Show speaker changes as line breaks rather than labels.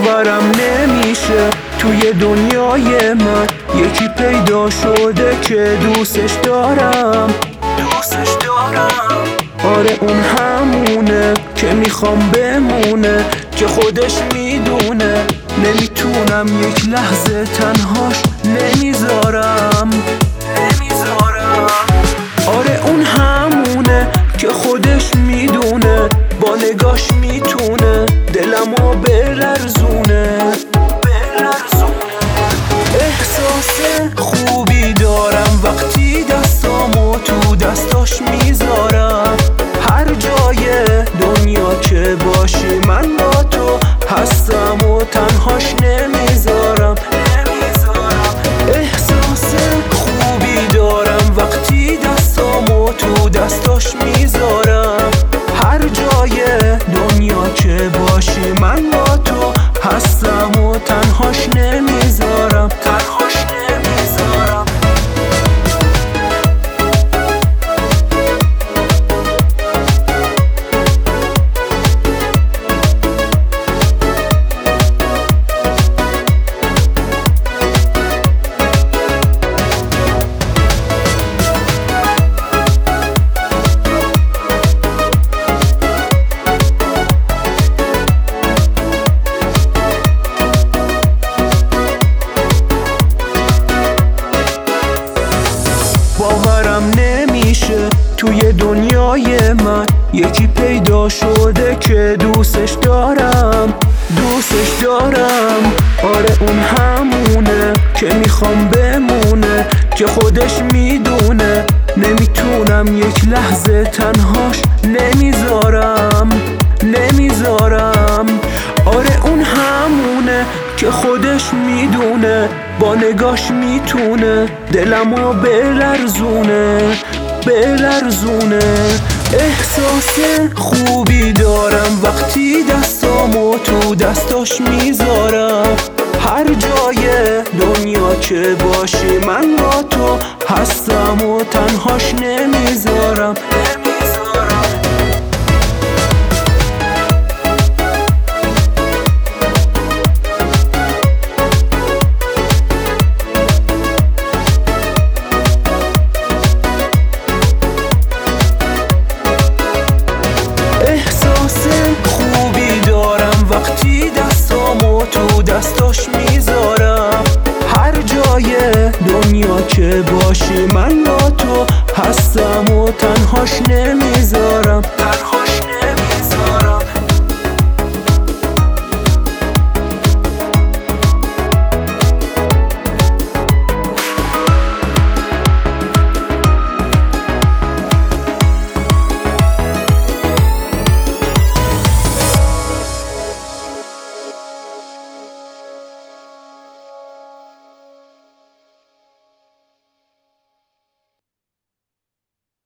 باورم نمیشه توی دنیای من یکی پیدا شده که دوستش دارم. آره اون همونه که میخوام بمونه، که خودش میدونه نمیتونم یک لحظه تنهاش نمیذارم. آره اون همونه که خودش میدونه با نگاش میتونه دلمو بلرزونه. احساس خوبی دارم وقتی دستامو تو دستاش میذارم. هر جای دنیا که باشی من با تو هستم و تنهاش نمیذارم. احساس خوبی دارم وقتی دستامو تو دستاش میذارم. هر جای دنیا که باشی من با تو هستم و تنهاش نمیذارم. باورم نمیشه توی دنیای من یکی پیدا شده که دوستش دارم. آره اون همونه که میخوام بمونه، که خودش میدونه نمیتونم یک لحظه تنهاش نمیذارم. آره اون همونه که خودش میدونه با نگاش میتونه دلمو بلرزونه. احساس خوبی دارم وقتی دستامو تو دستاش میذارم. هر جای دنیا که باشی من با تو هستم و تنهاش نمیذارم. وقتی دستامو تو دستاش میذارم. هر جای دنیا که باشی من با تو هستم و تنهاش نمیذارم.